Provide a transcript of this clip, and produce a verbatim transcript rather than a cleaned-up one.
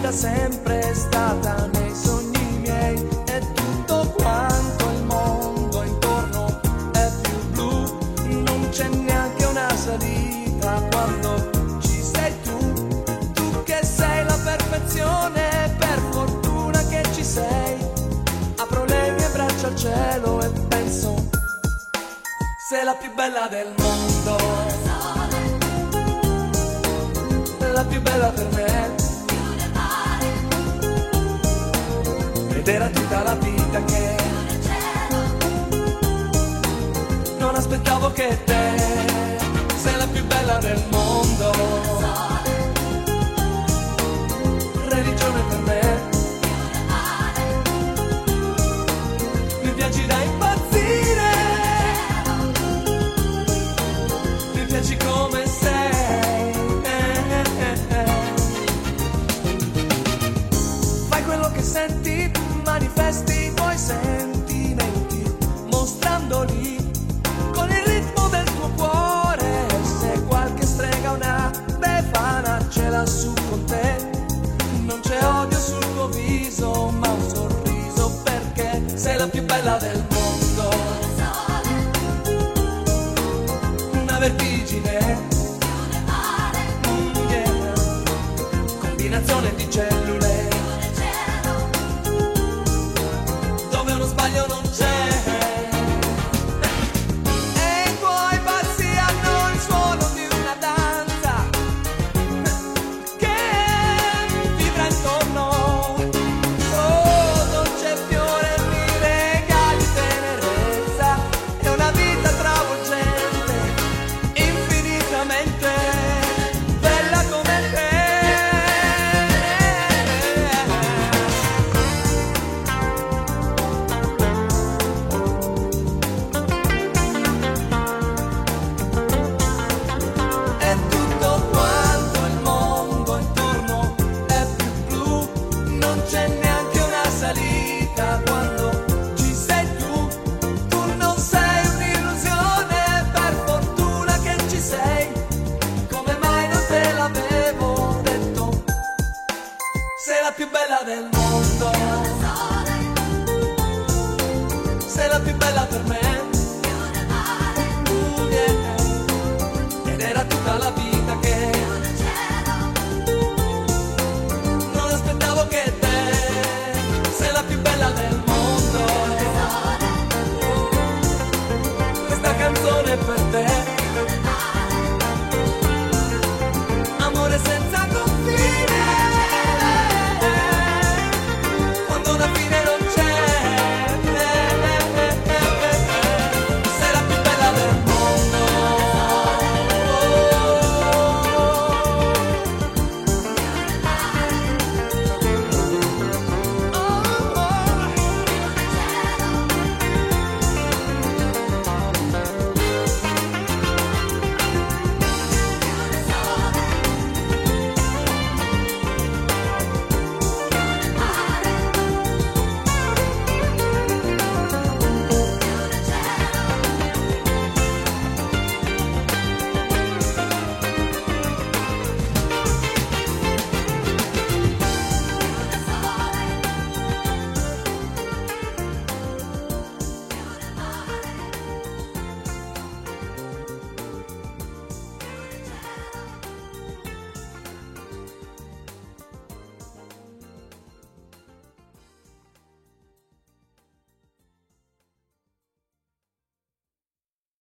da sempre è stata nei sogni miei, e tutto quanto il mondo intorno è più blu, non c'è neanche una salita quando ci sei tu, tu che sei la perfezione, per fortuna che ci sei. Apro le mie braccia al cielo e penso, sei la più bella del mondo, la più bella per me, ed era tutta la vita che non aspettavo che te, sei la più bella del mondo, religione per me, mi piaci da impazzire, mi piaci come sei, eh, eh, eh. Fai quello che senti, manifesti i tuoi sentimenti, mostrandoli con il ritmo del tuo cuore. Se qualche strega, una befana ce l'ha su con te, non c'è odio sul tuo viso, ma un sorriso, perché sei la più bella del mondo. Una vertigine, mm, yeah. Combinazione di cellule, dove uno sbaglio non c'è.